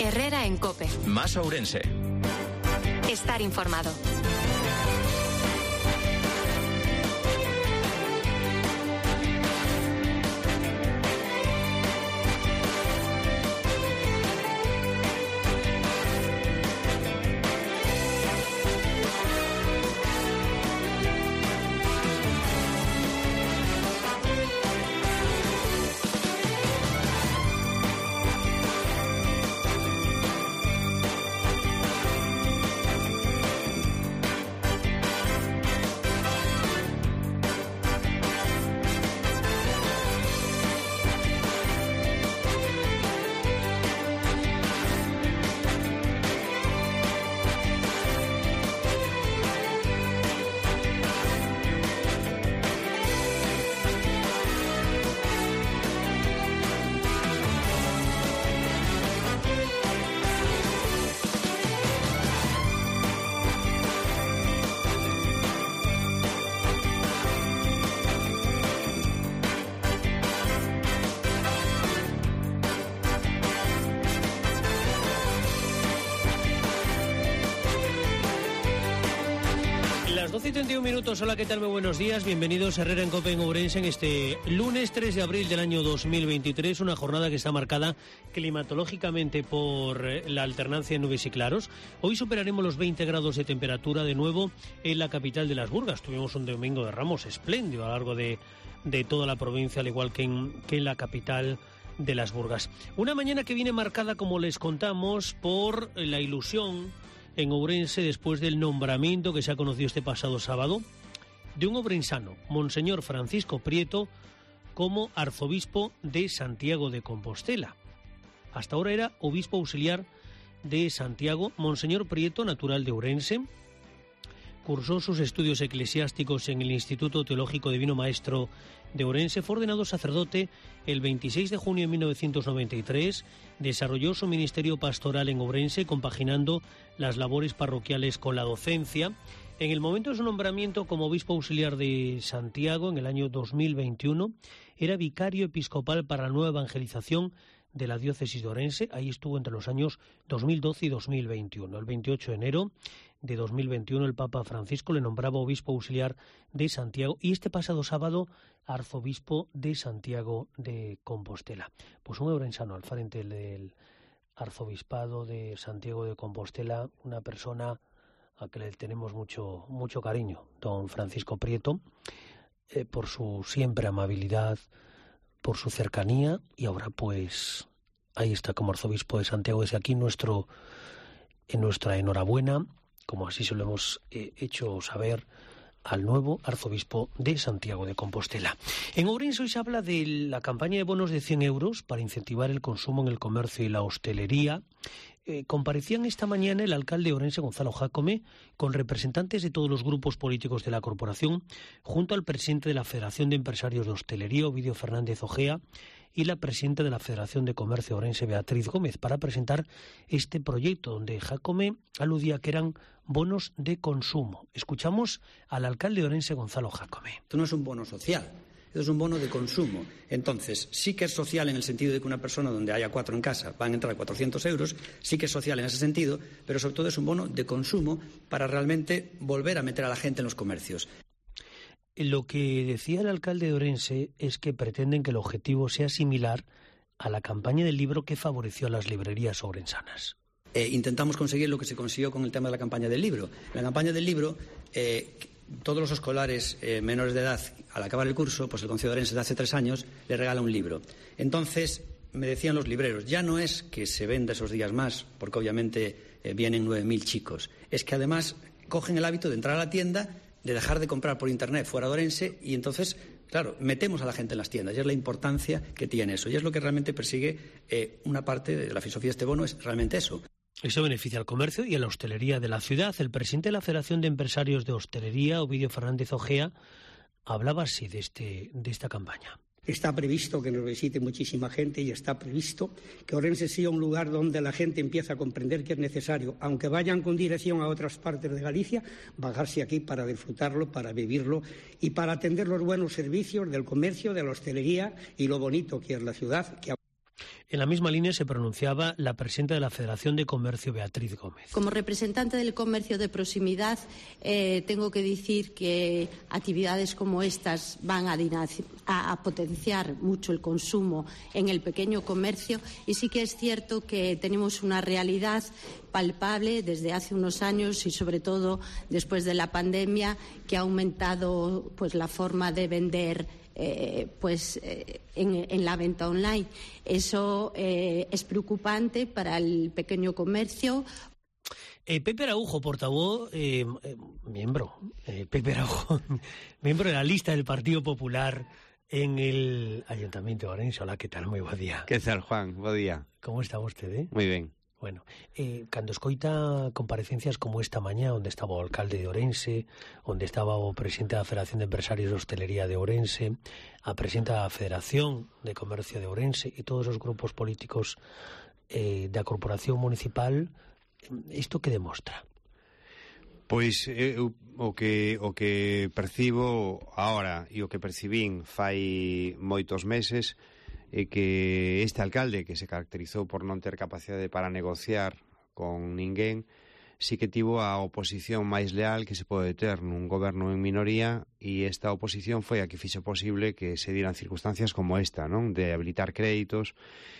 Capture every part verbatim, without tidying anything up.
Herrera en COPE. Más Ourense. Estar informado. doce y treinta y un minutos, hola, ¿qué tal? Muy buenos días, bienvenidos a Herrera en COPE en Ourense en este lunes tres de abril del año dos mil veintitrés, una jornada que está marcada climatológicamente por la alternancia de nubes y claros. Hoy superaremos los veinte grados de temperatura de nuevo en la capital de Las Burgas. Tuvimos un domingo de Ramos espléndido a lo largo de, de toda la provincia, al igual que en, que en la capital de Las Burgas. Una mañana que viene marcada, como les contamos, por la ilusión en Ourense después del nombramiento que se ha conocido este pasado sábado de un ourensano, Monseñor Francisco Prieto, como arzobispo de Santiago de Compostela. Hasta ahora era obispo auxiliar de Santiago. Monseñor Prieto, natural de Ourense, cursó sus estudios eclesiásticos en el Instituto Teológico Divino Maestro de Ourense, fue ordenado sacerdote el veintiséis de junio de mil novecientos noventa y tres, desarrolló su ministerio pastoral en Ourense, compaginando las labores parroquiales con la docencia. En el momento de su nombramiento como obispo auxiliar de Santiago, en el año dos mil veintiuno, era vicario episcopal para la nueva evangelización de la diócesis de Ourense. Ahí estuvo entre los años dos mil doce y dos mil veintiuno. El veintiocho de enero de dos mil veintiuno el Papa Francisco le nombraba obispo auxiliar de Santiago y este pasado sábado arzobispo de Santiago de Compostela. Pues un ourensano al frente del arzobispado de Santiago de Compostela, una persona a que le tenemos mucho, mucho cariño, don Francisco Prieto, eh, por su siempre amabilidad, por su cercanía, y ahora pues ahí está como arzobispo de Santiago. Desde aquí nuestro, en nuestra enhorabuena, como así se lo hemos eh, hecho saber al nuevo arzobispo de Santiago de Compostela. En Ourense hoy se habla de la campaña de bonos de cien euros para incentivar el consumo en el comercio y la hostelería. Eh, comparecían esta mañana el alcalde de Ourense, Gonzalo Jácome, con representantes de todos los grupos políticos de la corporación, junto al presidente de la Federación de Empresarios de Hostelería, Ovidio Fernández Ojea, y la presidenta de la Federación de Comercio de Ourense, Beatriz Gómez, para presentar este proyecto, donde Jácome aludía que eran bonos de consumo. Escuchamos al alcalde de Ourense, Gonzalo Jácome. Esto no es un bono social, esto es un bono de consumo. Entonces, sí que es social en el sentido de que una persona donde haya cuatro en casa van a entrar cuatrocientos euros, sí que es social en ese sentido, pero sobre todo es un bono de consumo para realmente volver a meter a la gente en los comercios. Lo que decía el alcalde de Ourense es que pretenden que el objetivo sea similar a la campaña del libro que favoreció a las librerías ourensanas. Eh, intentamos conseguir lo que se consiguió con el tema de la campaña del libro. La campaña del libro, eh, todos los escolares eh, menores de edad, al acabar el curso, pues el Concejo de Ourense de hace tres años le regala un libro. Entonces, me decían los libreros, ya no es que se venda esos días más, porque obviamente eh, vienen nueve mil chicos, es que además cogen el hábito de entrar a la tienda, de dejar de comprar por internet fuera de Ourense, y entonces, claro, metemos a la gente en las tiendas, y es la importancia que tiene eso, y es lo que realmente persigue eh, una parte de la filosofía de este bono, es realmente eso. Eso beneficia al comercio y a la hostelería de la ciudad. El presidente de la Federación de Empresarios de Hostelería, Ovidio Fernández Ojea, hablaba así de, este, de esta campaña. Está previsto que nos visite muchísima gente y está previsto que Ourense sea un lugar donde la gente empieza a comprender que es necesario, aunque vayan con dirección a otras partes de Galicia, bajarse aquí para disfrutarlo, para vivirlo y para atender los buenos servicios del comercio, de la hostelería y lo bonito que es la ciudad. Que... En la misma línea se pronunciaba la presidenta de la Federación de Comercio, Beatriz Gómez. Como representante del comercio de proximidad, eh, tengo que decir que actividades como estas van a, a, a potenciar mucho el consumo en el pequeño comercio, y sí que es cierto que tenemos una realidad palpable desde hace unos años y sobre todo después de la pandemia, que ha aumentado pues la forma de vender Eh, pues eh, en, en la venta online. Eso eh, es preocupante para el pequeño comercio. Eh, Pepe Araujo, portavoz, eh, eh, miembro, eh, Pepe Araujo, miembro de la lista del Partido Popular en el Ayuntamiento de Ourense. Hola, ¿qué tal? Moi bo día. Que tal, Juan? Bo día. Como está vostede? Moi ben. Bueno, eh, cando escoita comparecencias como esta mañá, onde estaba o alcalde de Ourense, onde estaba o presidente da Federación de Empresarios de Hostelería de Ourense, a presidenta da Federación de Comercio de Ourense e todos os grupos políticos eh, da Corporación Municipal, isto que demostra? Pois eu, o que o que percibo agora e o que percibín fai moitos meses é que este alcalde, que se caracterizou por non ter capacidade para negociar con ninguén, sí que tivo a oposición máis leal que se pode ter nun goberno en minoría, e esta oposición foi a que fixo posible que se dieran circunstancias como esta, non? De habilitar créditos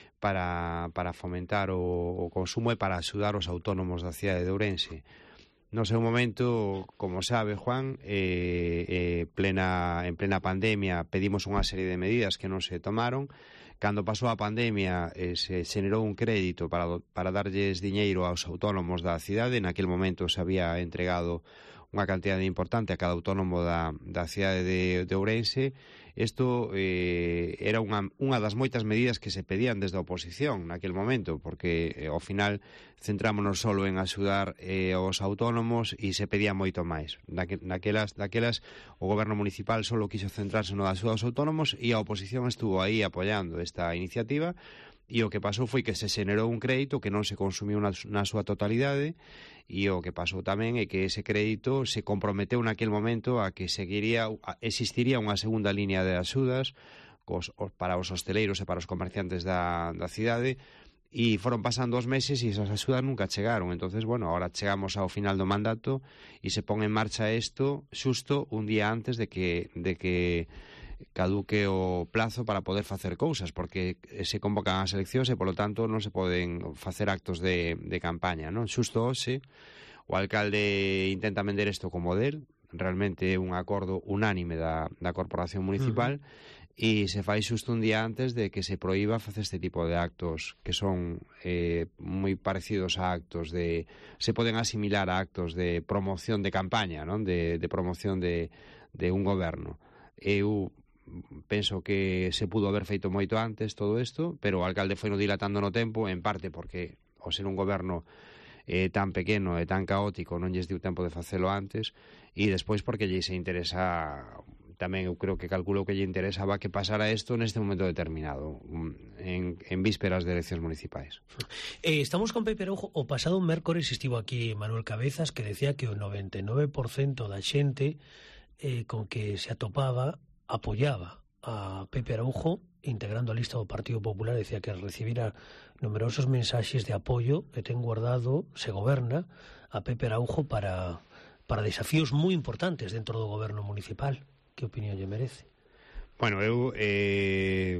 para, para fomentar o, o consumo e para axudar os autónomos da cidade de Ourense. No seu momento, como sabe Juan, eh, eh, plena, en plena pandemia pedimos unha serie de medidas que non se tomaron. Cando pasou a pandemia eh, se generou un crédito para, para darlles diñeiro aos autónomos da cidade. Naquel momento se había entregado unha cantidade importante a cada autónomo da, da cidade de, de Ourense. Isto eh, era unha, unha das moitas medidas que se pedían desde a oposición naquel momento, porque eh, ao final centrámonos solo en axudar eh, aos autónomos e se pedía moito máis. Naque, naquelas, naquelas o goberno municipal solo quiso centrarse no da axuda aos autónomos e a oposición estuvo aí apoiando esta iniciativa, e o que pasou foi que se xenerou un crédito que non se consumiu na, na súa totalidade, e o que pasou tamén é que ese crédito se comprometeu naquel momento a que seguiría, a, existiría unha segunda línea de axudas cos, para os hosteleiros e para os comerciantes da, da cidade, e foron pasando os meses e esas axudas nunca chegaron. Entonces, bueno, ahora chegamos ao final do mandato e se pon en marcha isto xusto un día antes de que, de que caduque o plazo para poder facer cousas, porque se convocan as eleccións e, polo tanto, non se poden facer actos de, de campaña, non? Xusto hoxe, o alcalde intenta vender isto como del, realmente é un acordo unánime da, da Corporación Municipal, uh-huh. e se fai xusto un día antes de que se proíba facer este tipo de actos que son eh, moi parecidos a actos de... se poden asimilar a actos de promoción de campaña, non? De, de promoción de, de un goberno. Eu penso que se pudo haber feito moito antes todo isto, pero o alcalde foi no dilatando no tempo, en parte porque ao ser un goberno eh, tan pequeno e tan caótico non lles deu tempo de facelo antes, e despois porque lle se interesa, tamén eu creo que calculo que lle interesaba que pasara isto neste momento determinado, en, en vísperas de eleccións municipais. Eh, estamos con Pepe Araujo. O pasado mércores estivo aquí Manuel Cabezas, que decía que o noventa e nove por cento da xente eh, con que se atopaba apoyaba a Pepe Araujo, integrando a lista do Partido Popular. Decía que recibira numerosos mensaxes de apoio e ten guardado, se goberna, a Pepe Araujo para, para desafíos moi importantes dentro do goberno municipal. Que opinión lle merece? Bueno, eu eh,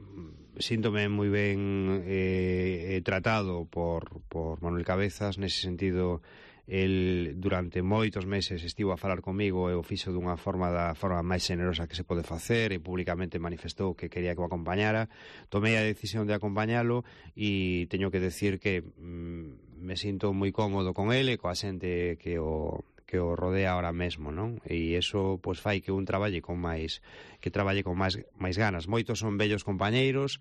síntome moi ben eh, tratado por, por Manuel Cabezas. Nese sentido, el durante moitos meses estivo a falar comigo e o fixo dunha forma da forma máis xenerosa que se pode facer, e públicamente manifestou que quería que o acompañara. Tomei a decisión de acompañalo e teño que decir que mm, me sinto moi cómodo con ele, coa xente que o que o rodea ahora mesmo, non? E iso pois fai que un traballe con máis que traballe con máis máis ganas. Moitos son vellos compañeiros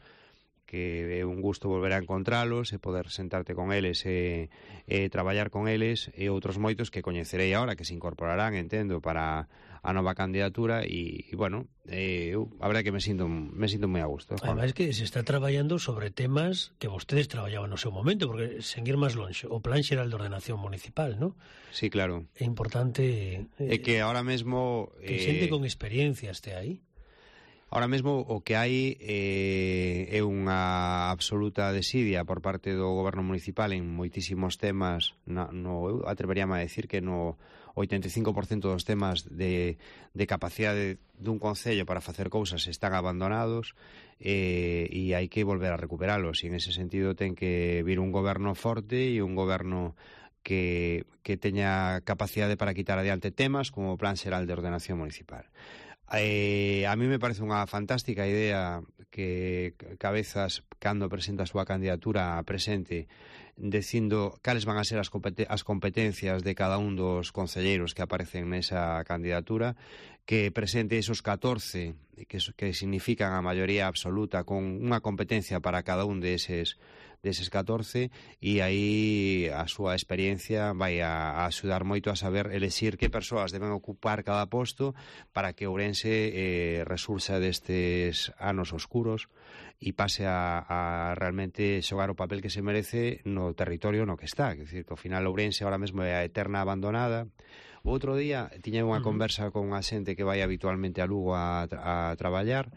que é un gusto volver a encontralos e poder sentarte con eles e, e traballar con eles, e outros moitos que coñecerei agora que se incorporarán, entendo, para a nova candidatura, e, e bueno, eh, eu a verdade que me sinto me sinto moi a gusto. Juan. Ademais que se está traballando sobre temas que vostedes traballaban no seu momento, porque sen ir máis longe, o Plan Xeral de Ordenación Municipal, ¿no? Sí, claro. É importante eh, é que ahora mesmo que eh, xente con experiencia este aí. Ahora mesmo o que hai eh, é unha absoluta desidia por parte do goberno municipal en moitísimos temas, no, no, eu atreveríame a decir que no oitenta e cinco por cento dos temas de, de capacidade dun concello para facer cousas están abandonados eh, e hai que volver a recuperalos, e en ese sentido ten que vir un goberno forte e un goberno que, que teña capacidade para quitar adiante temas como o Plan Xeral de Ordenación Municipal. Eh, a mí me parece unha fantástica idea que Cabezas, cando presenta a súa candidatura, presente dicindo cales van a ser as, competen as competencias de cada un dos concelleiros que aparecen nesa candidatura, que presente esos catorce que, que significan a maioría absoluta con unha competencia para cada un deses deses catorce, e aí a súa experiencia vai a, a axudar moito a saber elexir que persoas deben ocupar cada posto para que Ourense eh, resurxa destes anos oscuros e pase a, a realmente xogar o papel que se merece no territorio no que está. Quer dizer, que ao final Ourense ahora mesmo é a eterna abandonada. O outro día tiña unha uh -huh. conversa con unha xente que vai habitualmente a Lugo a, a traballar,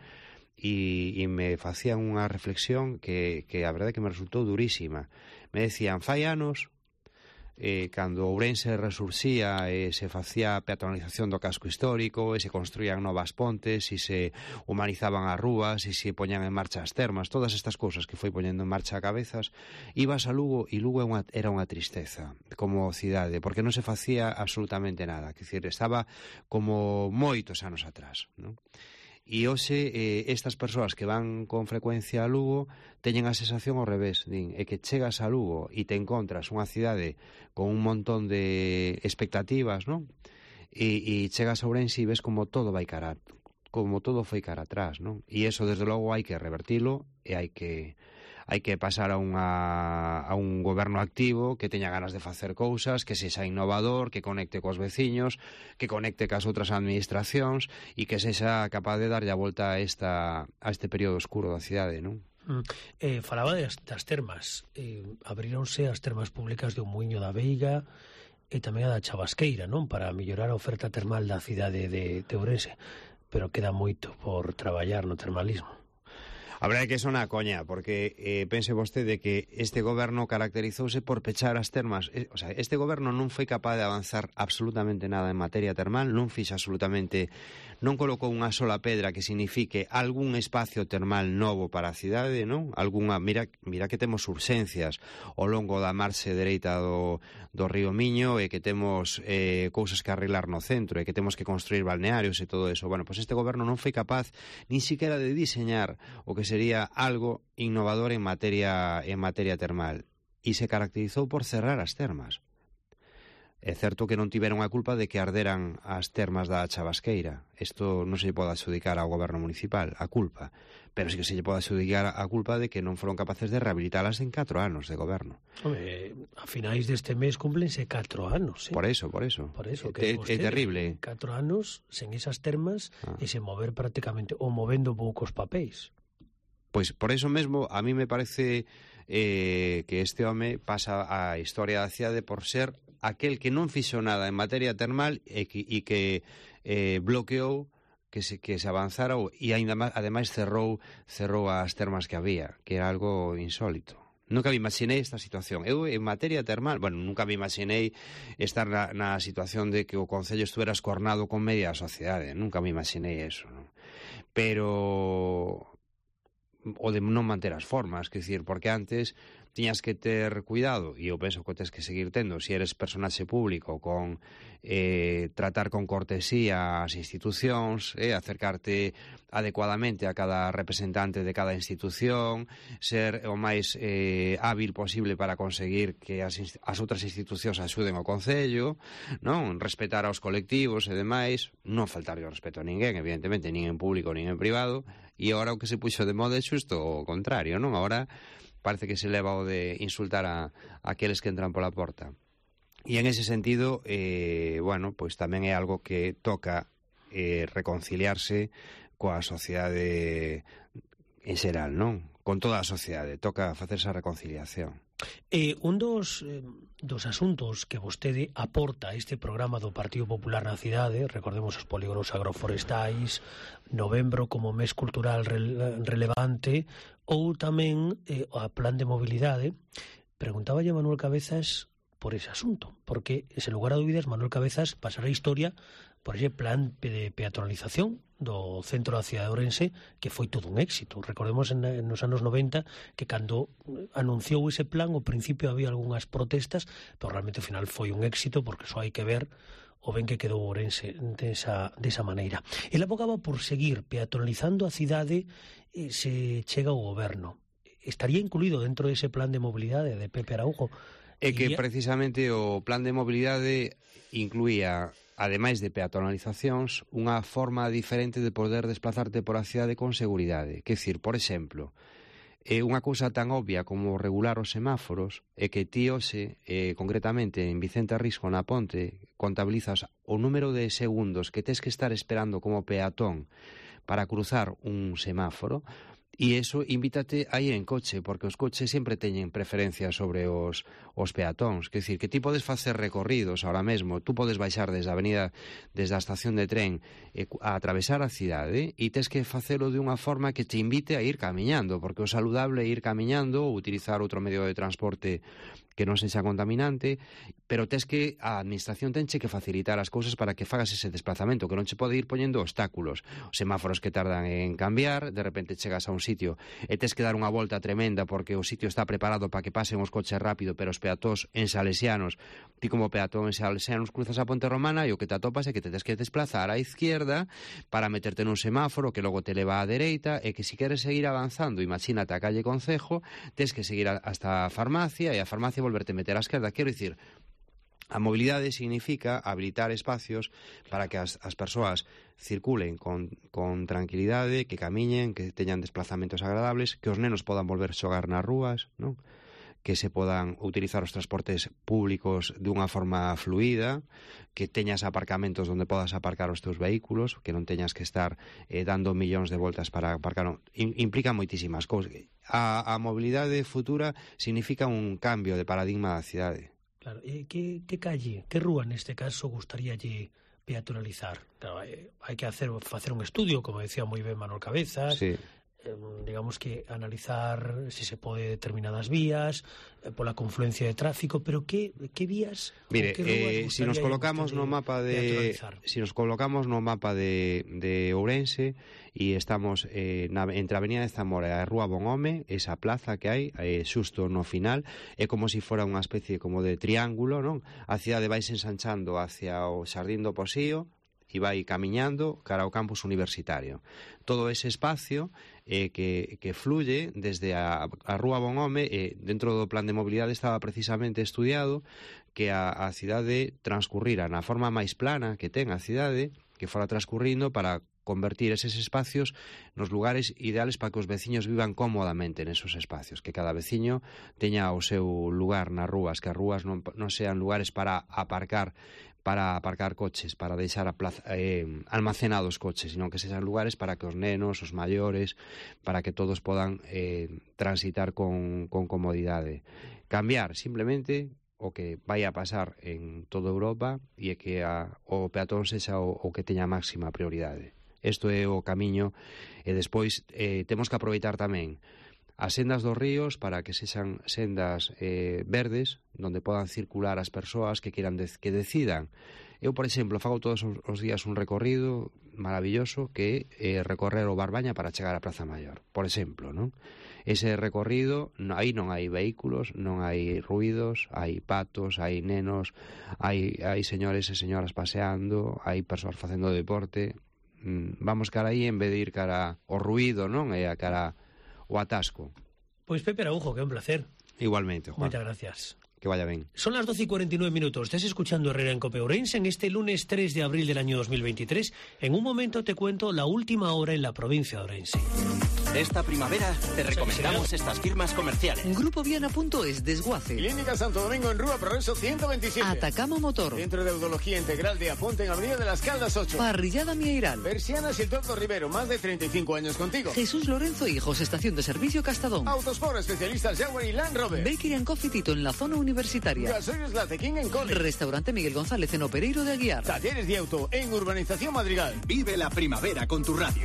e, e me facían unha reflexión que, que a verdade que me resultou durísima. Me decían, fai anos, eh, cando Ourense resurxía e se facía a peatonalización do casco histórico, e se construían novas pontes, e se humanizaban as rúas, e se poñan en marcha as termas, todas estas cousas que foi poñendo en marcha a Cabezas, ibas a Lugo e Lugo era unha tristeza como cidade, porque non se facía absolutamente nada. Quer dizer, estaba como moitos anos atrás, non? E hoxe eh, estas persoas que van con frecuencia a Lugo teñen a sensación ao revés, din, é que chegas a Lugo e te encontras unha cidade con un montón de expectativas, non? E, e chegas a Ourense e ves como todo vai cara, como todo foi cara atrás, non? E eso, desde logo, hai que revertilo e hai que hai que pasar a, unha, a un goberno activo que teña ganas de facer cousas, que sexa innovador, que conecte cos veciños, que conecte cas outras administracións e que sexa capaz de darlle a volta a, esta, a este período oscuro da cidade, non? Mm. Eh, falaba das, das termas. Eh, abrironse as termas públicas de Muiño da Veiga e tamén a da Chavasqueira, non? Para mellorar a oferta termal da cidade de, de Ourense. Pero queda moito por traballar no termalismo. A verdade é que é unha coña, porque eh, pense vostede que este goberno caracterizouse por pechar as termas. Eh, o sea, este goberno non foi capaz de avanzar absolutamente nada en materia termal, non fixa absolutamente, non colocou unha sola pedra que signifique algún espacio termal novo para a cidade, non? Alguna, mira, mira que temos urxencias ao longo da marxe dereita do, do río Miño, e que temos eh, cousas que arreglar no centro, e que temos que construir balnearios e todo eso. Bueno, pois pues este goberno non foi capaz nin siquiera de diseñar o que sería algo innovador en materia en materia termal, e se caracterizou por cerrar as termas. É certo que non tiveron a culpa de que arderan as termas da Chavasqueira. Isto non se lle pode adxudicar ao goberno municipal, a culpa, pero sí que se lle pode adxudicar a culpa de que non foron capaces de rehabilitalas en catro anos de goberno. Home, a finais deste mes cúmplense catro anos, eh? Por eso, por eso. Por eso, que é terrible. Catro anos sen esas termas ah. e sen mover prácticamente, ou movendo poucos papéis. Pois por eso mesmo a mí me parece eh, que este home pasa a historia da cidade por ser aquel que non fixo nada en materia termal e que, e que eh, bloqueou que se, que se avanzara e ainda máis, ademais cerrou, cerrou as termas que había, que era algo insólito. Nunca me imaginei esta situación. Eu, en materia termal, bueno, nunca me imaginei estar na, na situación de que o Concello estuvera escornado con media sociedade. Nunca me imaginei eso, non? Pero o de non manter as formas, que decir, porque antes tiñas que ter cuidado, e eu penso que tens que seguir tendo, se eres personaxe público, con eh, tratar con cortesía as institucións, eh, acercarte adecuadamente a cada representante de cada institución, ser o máis eh, hábil posible para conseguir que as, as outras institucións axuden ao Concello, non? Respetar aos colectivos e demais, non faltar o respeto a ninguén, evidentemente, nin en público nin en privado, e agora o que se puxo de moda é xusto o contrario, non? Agora parece que se leva o de insultar a, a aqueles que entran pola porta. E en ese sentido, eh, bueno, pois tamén é algo que toca eh, reconciliarse coa sociedade en xeral, non? Con toda a sociedade, toca facer esa reconciliación. Eh, un dos, eh, dos asuntos que vostede aporta a este programa do Partido Popular na cidade, recordemos os polígonos agroforestais, novembro como mes cultural re, relevante, ou tamén eh, a plan de mobilidade. Preguntaba a Manuel Cabezas por ese asunto, porque, sen lugar a dúbidas, Manuel Cabezas pasará a historia por ese plan de peatonalización do centro da cidade de Ourense, que foi todo un éxito. Recordemos en, en nos anos noventa que cando anunciou ese plan, ao principio había algunhas protestas, pero realmente ao final foi un éxito, porque só hai que ver o ben que quedou Ourense desa, desa maneira. Ele abogaba por seguir peatonalizando a cidade e se chega ao goberno. Estaría incluído dentro dese plan de mobilidade de Pepe Araújo. É que precisamente o plan de mobilidade incluía, ademais de peatonalizacións, unha forma diferente de poder desplazarte por a cidade con seguridade. Quer dicir, por exemplo, é unha cousa tan obvia como regular os semáforos, é que ti hoxe, eh, concretamente en Vicente Risco na Ponte, contabilizas o número de segundos que tes que estar esperando como peatón para cruzar un semáforo. E iso invítate a ir en coche, porque os coches sempre teñen preferencia sobre os, os peatóns. Quer dicir, que ti podes facer recorridos ahora mesmo, tú podes baixar desde a avenida, desde a estación de tren eh, a atravesar a cidade, e tes que facelo de unha forma que te invite a ir camiñando, porque o saludable é ir camiñando ou utilizar outro medio de transporte que non sexa contaminante, pero tes que a administración tenche que facilitar as cousas para que fagas ese desplazamento, que non che pode ir poñendo obstáculos, os semáforos que tardan en cambiar, de repente chegas a un sitio e tes que dar unha volta tremenda porque o sitio está preparado para que pasen os coches rápido, pero os peatóns en salesianos, ti como peatón en salesianos cruzas a Ponte Romana e o que te atopas é que te tes que desplazar á izquierda para meterte nun semáforo que logo te leva á dereita, e que si queres seguir avanzando, imagínate a calle Concejo, tes que seguir hasta a farmacia, e a farmacia volverte a meter á esquerda. Quero dicir, a mobilidade significa habilitar espacios para que as, as persoas circulen con, con tranquilidade, que camiñen, que teñan desplazamentos agradables, que os nenos podan volver xogar nas rúas, non? Que se podan utilizar os transportes públicos dunha forma fluida, que teñas aparcamentos onde podas aparcar os teus vehículos, que non teñas que estar eh, dando millóns de voltas para aparcar. Implica moitísimas cousas. A, a mobilidade futura significa un cambio de paradigma da cidade. Claro, e que, que calle, que rúa neste caso gustaríalle peatonalizar? Claro, eh, hai que hacer, facer un estudio, como decía moi ben Manuel Cabezas, sí. eh, digamos que analizar se se pode determinadas vías, eh, pola confluencia de tráfico, pero que, que vías? Mire, eh, si nos colocamos no mapa de si nos colocamos no mapa de, de Ourense e estamos eh, na, entre a Avenida de Zamora e a Rúa Bonhome, esa plaza que hai, eh, xusto no final, é como se si fora unha especie como de triángulo, non? A cidade vai se ensanchando hacia o Xardín do Posío e vai camiñando cara ao campus universitario. Todo ese espacio eh, que, que fluye desde a, a Rúa Bonhome, eh, dentro do plan de mobilidade estaba precisamente estudiado que a, a cidade transcurrira na forma máis plana que ten a cidade, que fora transcurrindo para convertir eses espacios nos lugares ideales para que os veciños vivan cómodamente nesos espacios, que cada veciño teña o seu lugar nas rúas, que as rúas non, non sean lugares para aparcar para aparcar coches, para deixar a plaza, eh, almacenados coches, sino que sexan lugares para que os nenos, os maiores, para que todos podan eh, transitar con, con comodidade. Cambiar simplemente o que vai a pasar en toda Europa e é que a, o peatón sexa o, o que teña máxima prioridade. Isto é o camiño, e despois eh, temos que aproveitar tamén as sendas dos ríos para que sexan sendas eh, verdes, donde podan circular as persoas que queiran de, que decidan. Eu, por exemplo, fago todos os días un recorrido maravilloso que é eh, recorrer o Barbaña para chegar á Praza Maior, por exemplo, non? Ese recorrido, aí non hai vehículos, non hai ruidos, hai patos, hai nenos, hai, hai señores e señoras paseando, hai persoas facendo deporte. Vamos cara aí en vez de ir cara ao ruido, non? E a cara o atasco. Pois Pepe Araújo, que é un placer. Igualmente, Juan. Moitas gracias. Que vaya ben. Son las doce y cuarenta y nueve minutos. Estás escuchando Herrera en Cope Ourense en este lunes tres de abril del año dos mil veintitrés. En un momento te cuento la última hora en la provincia de Ourense. Esta primavera te recomendamos estas firmas comerciales. Grupo Viana punto es, Desguace. Clínica Santo Domingo en Rúa Progreso ciento veintisiete. Atacama Motor. Centro de Audiología Integral de Aponte en Avenida de las Caldas ocho. Parrillada Mieiral. Persianas y el Tordo Rivero, más de treinta y cinco años contigo. Jesús Lorenzo Hijos, Estación de Servicio Castadón. Autosport, especialistas Jaguar y Land Rover. Bakery and Coffee Tito en la zona universitaria. Gasoils Latequín en Cole. Restaurante Miguel González en Opereiro de Aguiar. Talleres de auto en Urbanización Madrigal. Vive la primavera con tu radio.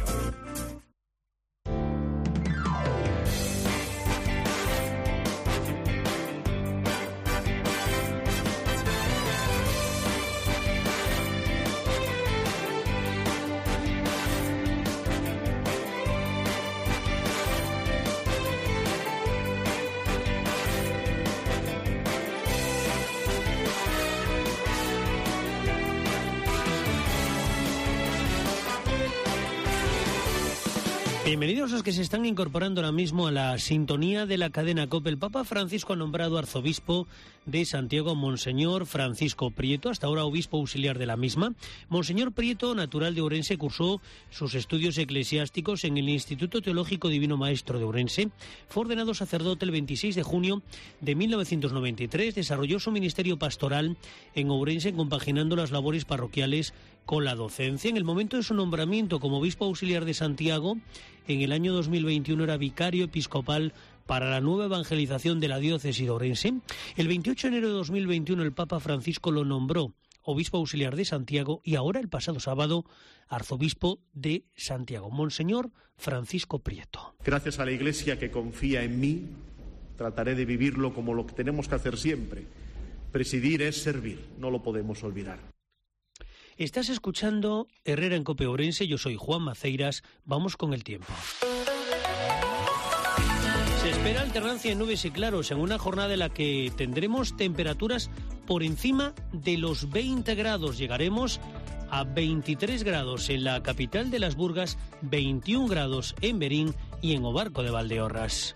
Bienvenidos a los que se están incorporando ahora mismo a la sintonía de la cadena COPE. El Papa Francisco ha nombrado arzobispo de Santiago a Monseñor Francisco Prieto, hasta ahora obispo auxiliar de la misma. Monseñor Prieto, natural de Ourense, cursó sus estudios eclesiásticos en el Instituto Teológico Divino Maestro de Ourense. Fue ordenado sacerdote el veintiséis de junio de mil novecientos noventa y tres. Desarrolló su ministerio pastoral en Ourense, compaginando las labores parroquiales con la docencia. En el momento de su nombramiento como obispo auxiliar de Santiago, en el año dos mil veintiuno era vicario episcopal para la nueva evangelización de la diócesis de Ourense. El veintiocho de enero de dos mil veintiuno el Papa Francisco lo nombró obispo auxiliar de Santiago y ahora, el pasado sábado, arzobispo de Santiago. Monseñor Francisco Prieto. Gracias a la Iglesia que confía en mí, trataré de vivirlo como lo que tenemos que hacer siempre. Presidir es servir, no lo podemos olvidar. Estás escuchando Herrera en COPE Ourense, yo soy Juan Maceiras, vamos con el tiempo. Se espera alternancia en nubes y claros en una jornada en la que tendremos temperaturas por encima de los veinte grados. Llegaremos a veintitrés grados en la capital de las Burgas, veintiún grados en Berín y en Obarco de Valdeorras.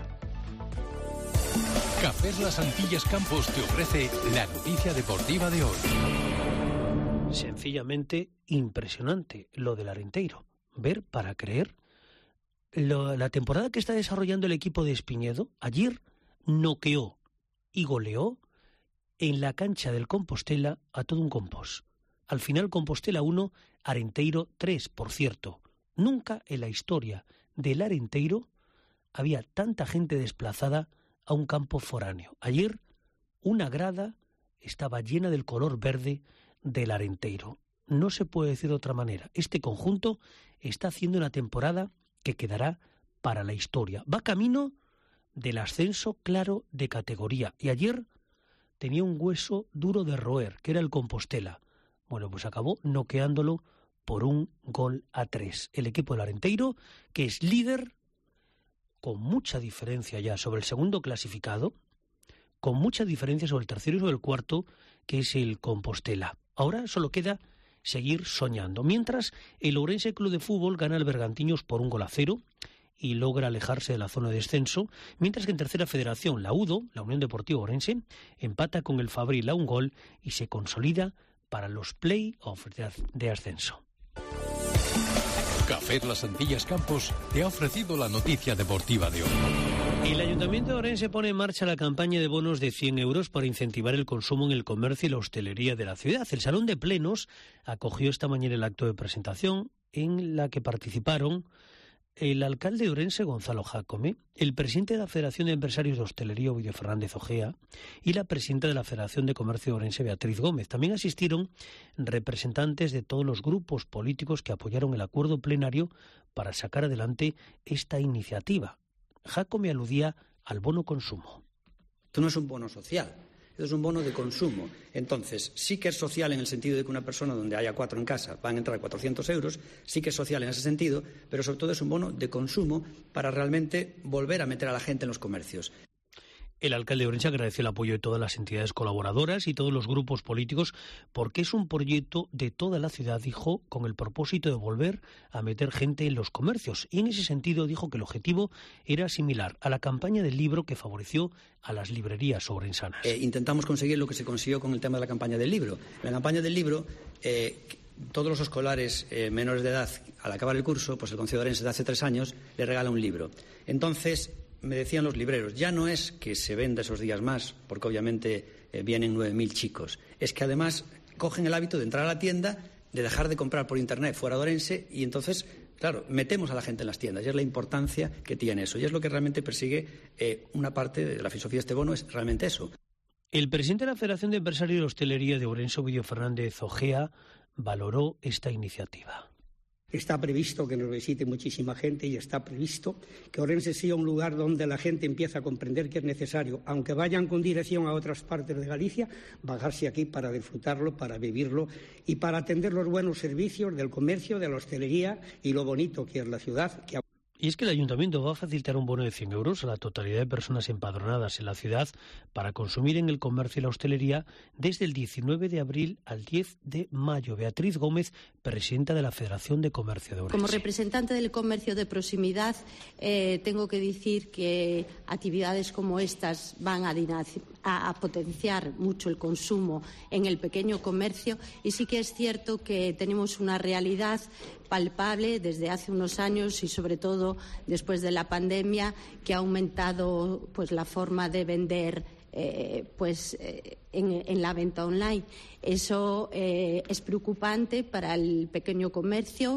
Cafés Las Antillas Campos te ofrece la noticia deportiva de hoy. Sencillamente impresionante lo del Arenteiro. Ver para creer. Lo, la temporada que está desarrollando el equipo de Espiñedo, ayer noqueó y goleó en la cancha del Compostela a todo un Compos. Al final Compostela uno, Arenteiro tres, por cierto. Nunca en la historia del Arenteiro había tanta gente desplazada a un campo foráneo. Ayer una grada estaba llena del color verde del Arenteiro. No se puede decir de otra manera. Este conjunto está haciendo una temporada que quedará para la historia. Va camino del ascenso claro de categoría. Y ayer tenía un hueso duro de roer, que era el Compostela. Bueno, pues acabó noqueándolo por un gol a tres. El equipo del Arenteiro, que es líder, con mucha diferencia ya sobre el segundo clasificado, con mucha diferencia sobre el tercero y sobre el cuarto, que es el Compostela. Ahora solo queda seguir soñando. Mientras, el Ourense Club de Fútbol gana al Bergantiños por un gol a cero y logra alejarse de la zona de descenso, mientras que en tercera federación, la UDO, la Unión Deportiva Ourense, empata con el Fabril a un gol y se consolida para los play-offs de ascenso. Café Las Antillas Campos te ha ofrecido la noticia deportiva de hoy. El Ayuntamiento de Ourense pone en marcha la campaña de bonos de cien euros para incentivar el consumo en el comercio y la hostelería de la ciudad. El Salón de Plenos acogió esta mañana el acto de presentación en la que participaron el alcalde de Ourense, Gonzalo Jácome, el presidente de la Federación de Empresarios de Hostelería, Ovidio Fernández Ojea, y la presidenta de la Federación de Comercio de Ourense, Beatriz Gómez. También asistieron representantes de todos los grupos políticos que apoyaron el acuerdo plenario para sacar adelante esta iniciativa. Jácome aludía al bono consumo. Esto no es un bono social, esto es un bono de consumo. Entonces, sí que es social en el sentido de que una persona donde haya cuatro en casa van a entrar cuatrocientos euros, sí que es social en ese sentido, pero sobre todo es un bono de consumo para realmente volver a meter a la gente en los comercios. El alcalde de Ourense agradeció el apoyo de todas las entidades colaboradoras y todos los grupos políticos porque es un proyecto de toda la ciudad, dijo, con el propósito de volver a meter gente en los comercios. Y en ese sentido dijo que el objetivo era similar a la campaña del libro que favoreció a las librerías ourensanas. Eh, intentamos conseguir lo que se consiguió con el tema de la campaña del libro. La campaña del libro... Eh, todos los escolares eh, menores de edad, al acabar el curso, pues el Concejo de Orense de hace tres años le regala un libro. Entonces, me decían los libreros, ya no es que se venda esos días más, porque obviamente eh, vienen nueve mil chicos, es que además cogen el hábito de entrar a la tienda, de dejar de comprar por Internet fuera de Orense y entonces, claro, metemos a la gente en las tiendas y es la importancia que tiene eso. Y es lo que realmente persigue eh, una parte de la filosofía de este bono, es realmente eso. El presidente de la Federación de Empresarios de Hostelería de Ourense, Ovidio Fernández Ojea, valoró esta iniciativa. Está previsto que nos visite muchísima gente y está previsto que Ourense sea un lugar donde la gente empieza a comprender que es necesario, aunque vayan con dirección a otras partes de Galicia, bajarse aquí para disfrutarlo, para vivirlo y para atender los buenos servicios del comercio, de la hostelería y lo bonito que es la ciudad. Que... Y es que el Ayuntamiento va a facilitar un bono de cien euros a la totalidad de personas empadronadas en la ciudad para consumir en el comercio y la hostelería desde el diecinueve de abril al diez de mayo. Beatriz Gómez, presidenta de la Federación de Comercio de Ourense. Como representante del comercio de proximidad, eh, tengo que decir que actividades como estas van a, a, a potenciar mucho el consumo en el pequeño comercio y sí que es cierto que tenemos una realidad palpable desde hace unos años y sobre todo después de la pandemia que ha aumentado pues la forma de vender eh, pues eh, en, en la venta online. Eso eh, es preocupante para el pequeño comercio.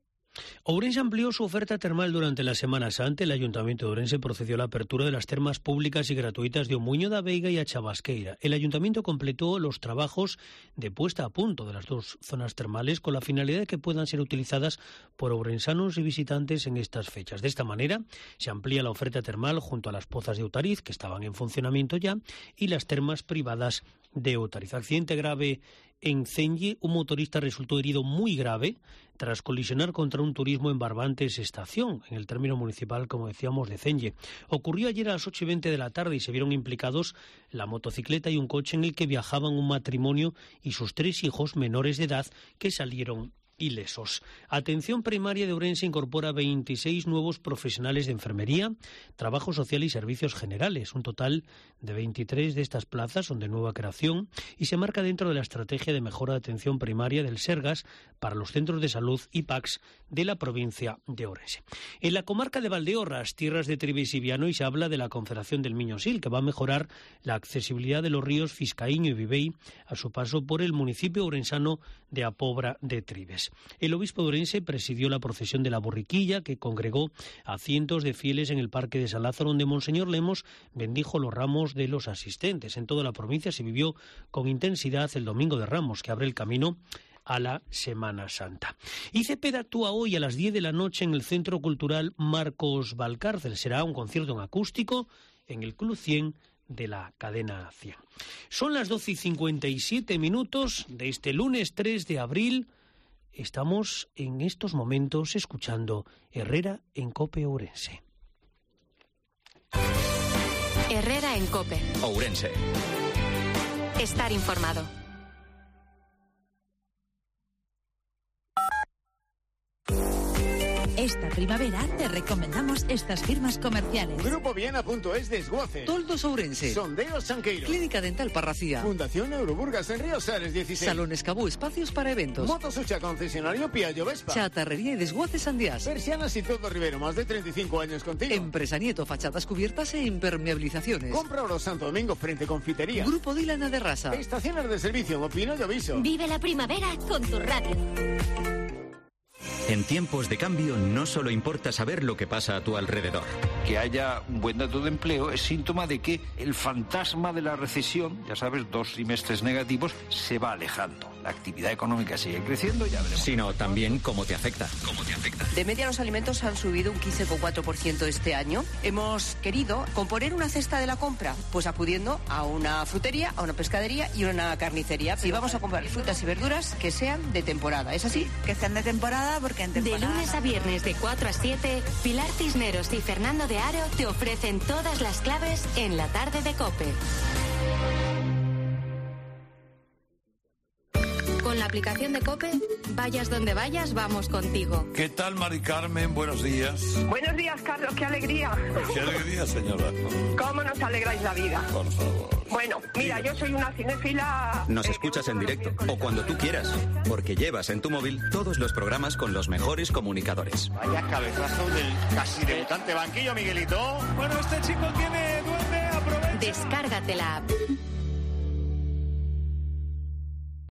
Ourense amplió su oferta termal durante la Semana Santa. El Ayuntamiento de Ourense procedió a la apertura de las termas públicas y gratuitas de Omuño da Veiga y a Chabasqueira. El Ayuntamiento completó los trabajos de puesta a punto de las dos zonas termales con la finalidad de que puedan ser utilizadas por ourensanos y visitantes en estas fechas. De esta manera se amplía la oferta termal junto a las pozas de Outariz, que estaban en funcionamiento ya, y las termas privadas de Outariz. Accidente grave en Cenlle, un motorista resultó herido muy grave tras colisionar contra un turismo en Barbantes Estación, en el término municipal, como decíamos, de Cenlle. Ocurrió ayer a las ocho y veinte de la tarde y se vieron implicados la motocicleta y un coche en el que viajaban un matrimonio y sus tres hijos menores de edad que salieron ilesos. Atención Primaria de Ourense incorpora veintiséis nuevos profesionales de enfermería, trabajo social y servicios generales. Un total de veintitrés de estas plazas son de nueva creación y se marca dentro de la estrategia de mejora de atención primaria del Sergas para los centros de salud y P A Cs de la provincia de Ourense. En la comarca de Valdeorras, tierras de Trives y Viano, y se habla de la Confederación del Miño-Sil, que va a mejorar la accesibilidad de los ríos Fiscaíño y Vivei a su paso por el municipio ourensano de Apobra de Trives. El obispo de Ourense presidió la procesión de la borriquilla que congregó a cientos de fieles en el Parque de San Lázaro, donde Monseñor Lemos bendijo los ramos de los asistentes. En toda la provincia se vivió con intensidad el Domingo de Ramos, que abre el camino a la Semana Santa. Y Cepeda actúa hoy a las diez de la noche en el Centro Cultural Marcos Valcárcel. Será un concierto en acústico en el Club cien de la cadena cien. Son las doce y cincuenta y siete minutos de este lunes tres de abril. Estamos en estos momentos escuchando Herrera en COPE Ourense. Herrera en COPE Ourense. Estar informado. Esta primavera te recomendamos estas firmas comerciales. Grupo Viena punto es Desguace. Toldos Ourense. Sondeo Sanqueiro. Clínica Dental Parracía. Fundación Euroburgas en Río Sares dieciséis. Salones Cabú, espacios para eventos. Motosucha concesionario Piaggio Vespa. Chatarrería y desguace Sandiás. Persianas y todo Rivero, más de treinta y cinco años contigo. Empresa Nieto, fachadas cubiertas e impermeabilizaciones. Compra Oro Santo Domingo frente Confitería. Grupo Dilana de Rasa. Estaciones de servicio Opino y Aviso. Vive la primavera con tu radio. En tiempos de cambio no solo importa saber lo que pasa a tu alrededor. Que haya un buen dato de empleo es síntoma de que el fantasma de la recesión, ya sabes, dos trimestres negativos, se va alejando. La actividad económica sigue creciendo, ya veremos. Sino también cómo te afecta. ¿Cómo te afecta? De media los alimentos han subido un quince coma cuatro por ciento este año. Hemos querido componer una cesta de la compra, pues acudiendo a una frutería, a una pescadería y una carnicería. Si vamos a comprar frutas y verduras que sean de temporada, ¿es así? Que sean de temporada porque en temporada... De lunes a viernes de cuatro a siete, Pilar Cisneros y Fernando de Aro te ofrecen todas las claves en la tarde de COPE. Con la aplicación de COPE, vayas donde vayas, vamos contigo. ¿Qué tal, Mari Carmen? Buenos días. Buenos días, Carlos, qué alegría. Qué alegría, señora. ¿Cómo nos alegráis la vida? Por favor. Bueno, mira, yo soy una cinéfila... Nos escuchas en directo o cuando tú quieras, porque llevas en tu móvil todos los programas con los mejores comunicadores. Vaya cabezazo del casi debutante banquillo, Miguelito. Bueno, este chico tiene duende, aprovecha. Descárgate la app.